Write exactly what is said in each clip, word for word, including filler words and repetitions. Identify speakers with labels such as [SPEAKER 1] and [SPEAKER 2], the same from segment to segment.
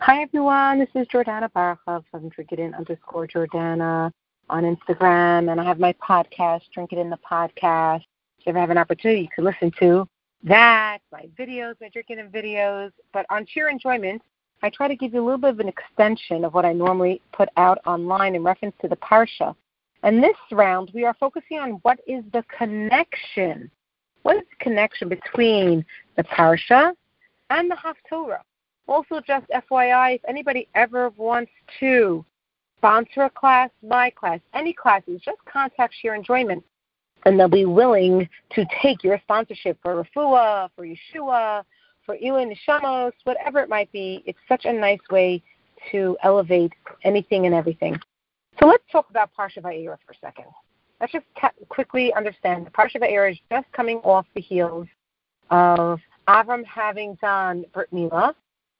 [SPEAKER 1] Hi, everyone. This is Jordana Barachov from Drink It In underscore Jordana on Instagram, and I have my podcast, Drink It In the Podcast. If you ever have an opportunity, you can listen to that, my videos, my Drink It In videos. But on Sheer Enjoyment, I try to give you a little bit of an extension of what I normally put out online in reference to the Parsha. And this round, we are focusing on what is the connection. What is the connection between the Parsha and the Haftorah? Also, just F Y I, if anybody ever wants to sponsor a class, my class, any classes, just contact Sheer Enjoyment, and they'll be willing to take your sponsorship for Refuah, for Yeshua, for Ilui Neshamos, whatever it might be. It's such a nice way to elevate anything and everything. So let's talk about Parsha Va'era for a second. Let's just ca- quickly understand. The Parsha Va'era is just coming off the heels of Avram having done Brit Milah,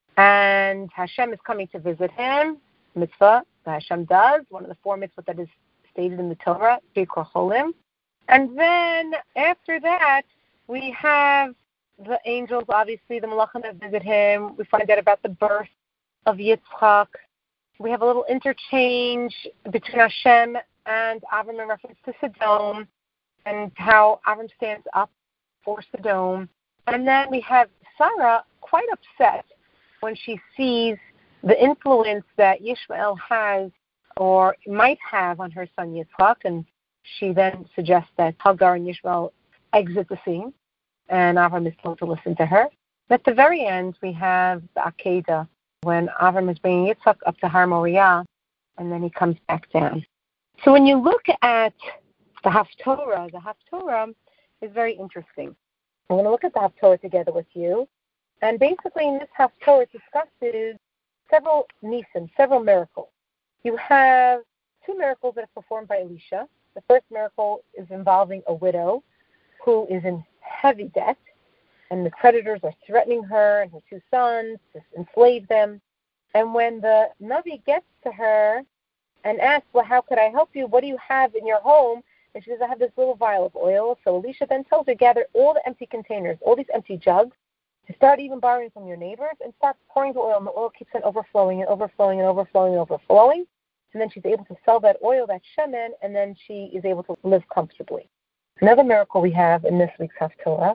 [SPEAKER 1] and Hashem is coming to visit him, mitzvah that Hashem does, one of the four mitzvahs that is stated in the Torah, Bikkur Cholim. And then after that, we have the angels, obviously, the Malachim that visit him. We find out about the birth of Yitzchak. We have a little interchange between Hashem and Avram in reference to Sodom and how Avram stands up for Sodom. And then we have Sarah quite upset when she sees the influence that Yishmael has or might have on her son Yitzchak, and she then suggests that Hagar and Yishmael exit the scene, and Avram is told to listen to her. At the very end, we have the Akedah, when Avram is bringing Yitzchak up to Har Moriah, and then he comes back down. So when you look at the Haftorah, the Haftorah is very interesting. I'm going to look at the Haftorah together with you. And basically in this Haftorah, it discusses several nisim, several miracles. You have two miracles that are performed by Elisha. The first miracle is involving a widow who is in heavy debt, and the creditors are threatening her and her two sons to enslave them. And when the Navi gets to her and asks, well, how could I help you? What do you have in your home? And she says, I have this little vial of oil. So Elisha then tells her, gather all the empty containers, all these empty jugs, to start even borrowing from your neighbors and start pouring the oil, and the oil keeps on overflowing and overflowing and overflowing and overflowing. And then she's able to sell that oil, that shemen, and then she is able to live comfortably. Another miracle we have in this week's Haftorah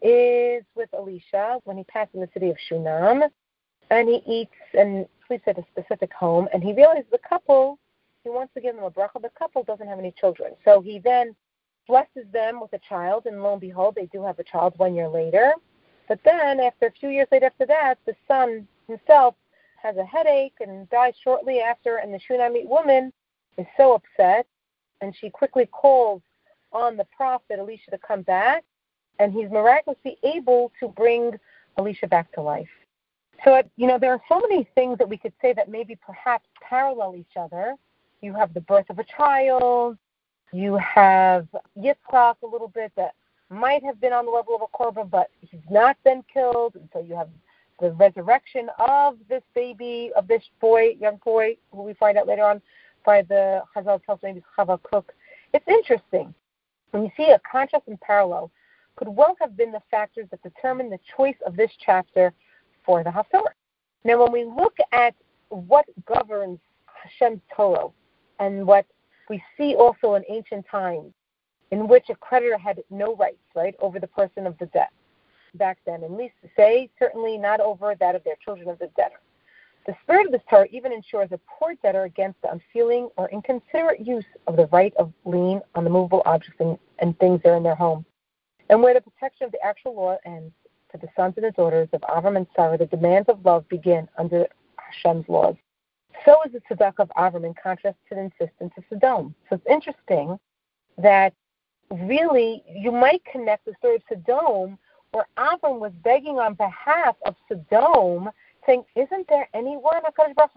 [SPEAKER 1] is with Elisha when he passed in the city of Shunam, and he eats and sleeps at a specific home, and he realizes the couple, he wants to give them a bracha, the couple doesn't have any children. So he then blesses them with a child, and lo and behold, they do have a child one year later. But then, after a few years later after that, the son himself has a headache and dies shortly after, and the Shunamite woman is so upset, and she quickly calls on the prophet Elisha to come back, and he's miraculously able to bring Elisha back to life. So, you know, there are so many things that we could say that maybe perhaps parallel each other. You have the birth of a child, you have Yitzchak a little bit that might have been on the level of a korban, but he's not been killed. And so you have the resurrection of this baby, of this boy, young boy, who we find out later on by the Chazal tells maybe Chava Cook. It's interesting. When you see a contrast and parallel, could well have been the factors that determine the choice of this chapter for the Haftorah. Now, when we look at what governs Hashem's Torah and what we see also in ancient times, in which a creditor had no rights, right, over the person of the debt back then, and least to say, certainly not over that of their children of the debtor. The spirit of this Torah even ensures a poor debtor against the unfeeling or inconsiderate use of the right of lien on the movable objects and, and things that are in their home. And where the protection of the actual law ends, for the sons and the daughters of Avram and Sarah, the demands of love begin under Hashem's laws. So is the tzedakah of Avram in contrast to the insistence of Sodom. So it's interesting that really, you might connect the story of Sodom, where Avram was begging on behalf of Sodom, saying, isn't there anyone, HaKadosh Baruch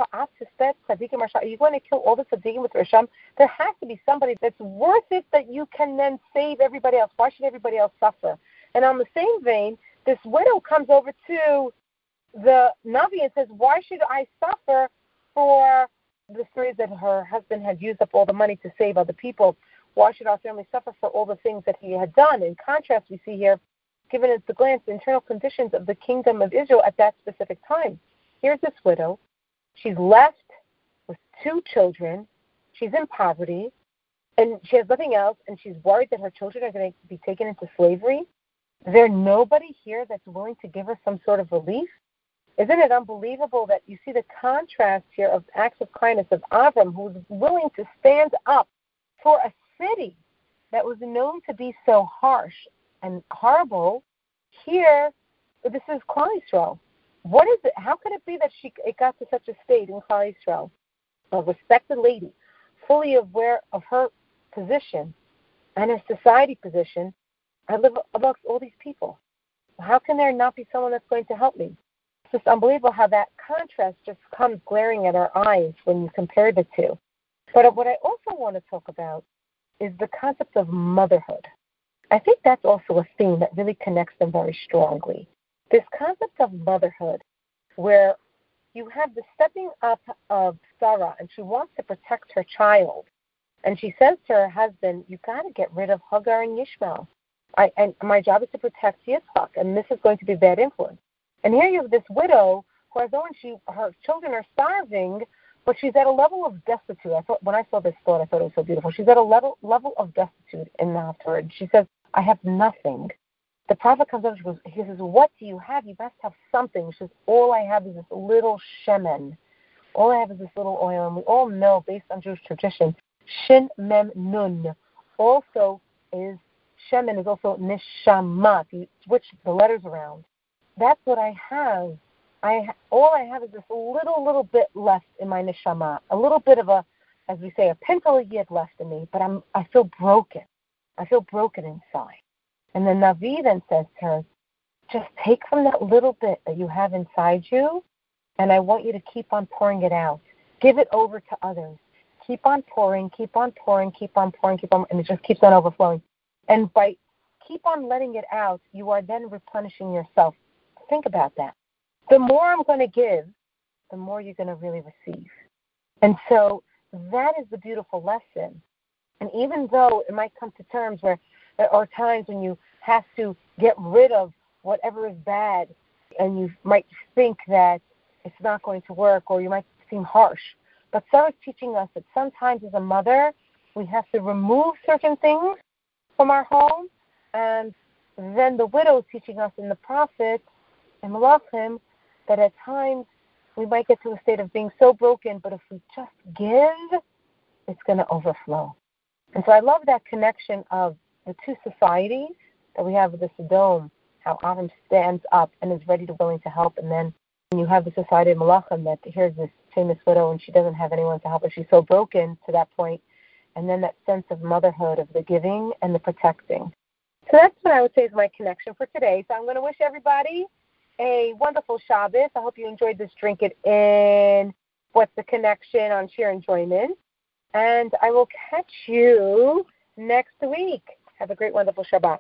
[SPEAKER 1] Hu, are you going to kill all the tzaddikim with Risham? There has to be somebody that's worth it that you can then save everybody else. Why should everybody else suffer? And on the same vein, this widow comes over to the Navi and says, why should I suffer for the stories that her husband had used up all the money to save other people? Why should our family suffer for all the things that he had done? In contrast, we see here, given at the glance, the internal conditions of the kingdom of Israel at that specific time. Here's this widow She's left with two children. She's in poverty, and she has nothing else, and she's worried that her children are going to be taken into slavery. Is there nobody here that's willing to give her some sort of relief? Isn't it unbelievable that you see the contrast here of acts of kindness of Avram, who was willing to stand up for a city that was known to be so harsh and horrible? Here, this is Klal Yisrael. What is it? How could it be that she it got to such a state in Klal Yisrael? A respected lady, fully aware of her position and her society position. I live amongst all these people. How can there not be someone that's going to help me? It's just unbelievable how that contrast just comes glaring at our eyes when you compare the two. But what I also want to talk about is the concept of motherhood. I think that's also a theme that really connects them very strongly. This concept of motherhood, where you have the stepping up of Sarah, and she wants to protect her child. And she says to her husband, you got to get rid of Hagar and Ishmael. I, and my job is to protect Yitzchak, and this is going to be bad influence. And here you have this widow who has known she her children are starving, but she's at a level of destitute. I thought when I saw this thought, I thought it was so beautiful. She's at a level level of destitute in the Haftarah. She says, I have nothing. The prophet comes up, she goes, he says, what do you have? You must have something. She says, all I have is this little shemen. All I have is this little oil. And we all know, based on Jewish tradition, Shin Mem Nun also is, shemen is also neshama. If you switch the letters around, that's what I have. I all I have is this little, little bit left in my neshama. A little bit of a, as we say, a pintle of yid left in me. But I'm, I feel broken. I feel broken inside. And the Navi then says to her, just take from that little bit that you have inside you, and I want you to keep on pouring it out. Give it over to others. Keep on pouring, keep on pouring, keep on pouring, keep on, and it just keeps on overflowing. And by keep on letting it out, you are then replenishing yourself. Think about that. The more I'm going to give, the more you're going to really receive. And so that is the beautiful lesson. And even though it might come to terms where there are times when you have to get rid of whatever is bad, and you might think that it's not going to work, or you might seem harsh. But Sarah's teaching us that sometimes as a mother, we have to remove certain things from our home. And then the widow is teaching us in the prophets, in Malachim, that at times we might get to a state of being so broken, but if we just give, it's going to overflow. And so I love that connection of the two societies that we have with the Sodom, how Avram stands up and is ready to willing to help, and then you have the society of Malachim that here's this famous widow and she doesn't have anyone to help her. She's so broken to that point. And then that sense of motherhood, of the giving and the protecting. So that's what I would say is my connection for today. So I'm going to wish everybody a wonderful Shabbos. I hope you enjoyed this Drink It In, What's the Connection on Sheer Enjoyment. And I will catch you next week. Have a great, wonderful Shabbat.